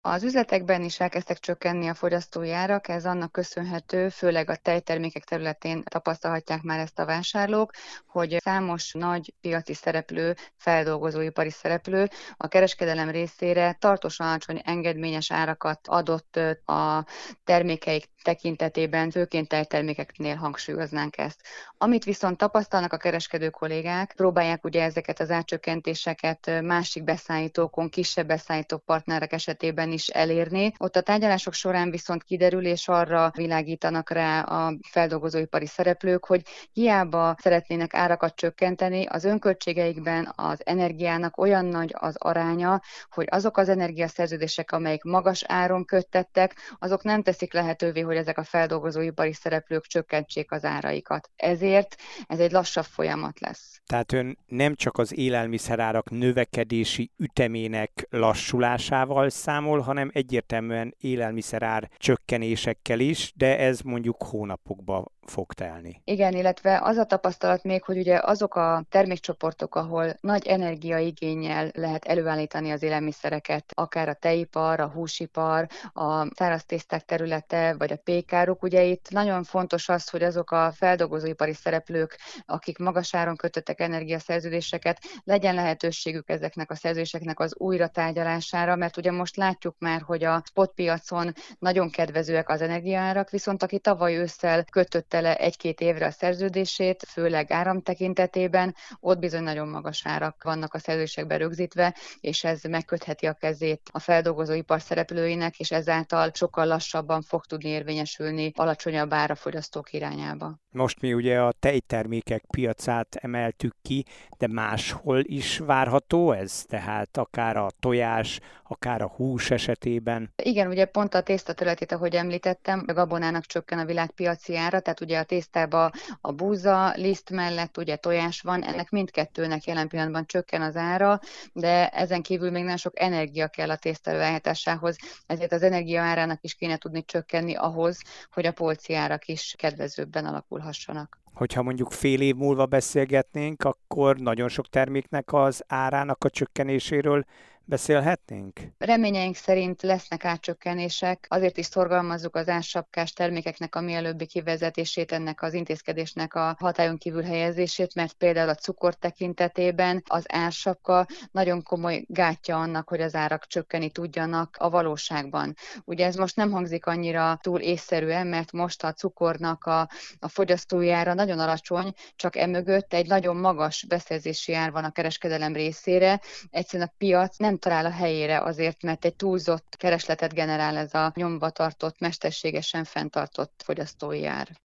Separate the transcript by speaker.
Speaker 1: Az üzletekben is elkezdtek csökkenni a fogyasztói árak, ez annak köszönhető, főleg a tejtermékek területén tapasztalhatják már ezt a vásárlók, hogy számos nagy piaci szereplő, feldolgozóipari szereplő a kereskedelem részére tartósan alacsony engedményes árakat adott a termékeik tekintetében, főként tejtermékeknél hangsúlyoznánk ezt. Amit viszont tapasztalnak a kereskedő kollégák, próbálják ugye ezeket az árcsökkentéseket másik beszállítókon, kisebb beszállító partnerek esetében is elérni. Ott a tárgyalások során viszont kiderül, és arra világítanak rá a feldolgozóipari szereplők, hogy hiába szeretnének árakat csökkenteni, az önköltségeikben az energiának olyan nagy az aránya, hogy azok az energiaszerződések, amelyek magas áron köttettek, azok nem teszik lehetővé, hogy ezek a feldolgozóipari szereplők csökkentsék az áraikat. Ezért ez egy lassabb folyamat lesz.
Speaker 2: Tehát ön nem csak az élelmiszerárak növekedési ütemének lassulásával számol, hanem egyértelműen élelmiszerár csökkenésekkel is, de ez mondjuk hónapokba fog telni.
Speaker 1: Igen, illetve az a tapasztalat még, hogy ugye azok a termékcsoportok, ahol nagy energiaigénnyel lehet előállítani az élelmiszereket, akár a tejipar, a húsipar, a száraz tészták területe, vagy a pékáruk, ugye itt nagyon fontos az, hogy azok a feldolgozóipari szereplők, akik magas áron kötöttek energiaszerződéseket, legyen lehetőségük ezeknek a szerződéseknek az újratárgyalására, mert ugye most látjuk már, hogy a spotpiacon nagyon kedvezőek az energiaárak, viszont aki tavaly ősszel kötötte le 1-2 évre a szerződését, főleg áram tekintetében, ott bizony nagyon magas árak vannak a szerződésekben rögzítve, és ez megkötheti a kezét a feldolgozóipar szereplőinek, és ezáltal sokkal lassabban fog tudni érvényesülni alacsonyabb ár a fogyasztók irányába.
Speaker 2: Most mi ugye a tejtermékek piacát emeltük ki, de máshol is várható ez? Tehát akár a tojás, akár a hús esetében?
Speaker 1: Igen, ugye pont a tészta területét, ahogy említettem, a gabonának csökken a világpiaci ára, tehát ugye a tésztába a búza, liszt mellett ugye tojás van, ennek mindkettőnek jelen pillanatban csökken az ára, de ezen kívül még nagyon sok energia kell a tészta előállításához, ezért az energia árának is kéne tudni csökkenni ahhoz, hogy a polci árak is kedvezőbben alakulhassanak.
Speaker 2: Hogyha mondjuk fél év múlva beszélgetnénk, akkor nagyon sok terméknek az árának a csökkenéséről beszélhetnénk?
Speaker 1: Reményeink szerint lesznek árcsökkenések, azért is szorgalmazzuk az ársapkás termékeknek a mielőbbi kivezetését, ennek az intézkedésnek a hatályon kívül helyezését, mert például a cukor tekintetében az ársapka nagyon komoly gátja annak, hogy az árak csökkeni tudjanak a valóságban. Ugye ez most nem hangzik annyira túl észszerűen, mert most a cukornak a fogyasztói ára nagyon alacsony, csak emögött egy nagyon magas beszerzési ár van a kereskedelem részére, egyszerűen a piac nem talál a helyére azért, mert egy túlzott keresletet generál ez a nyomba tartott, mesterségesen fenntartott fogyasztói ár.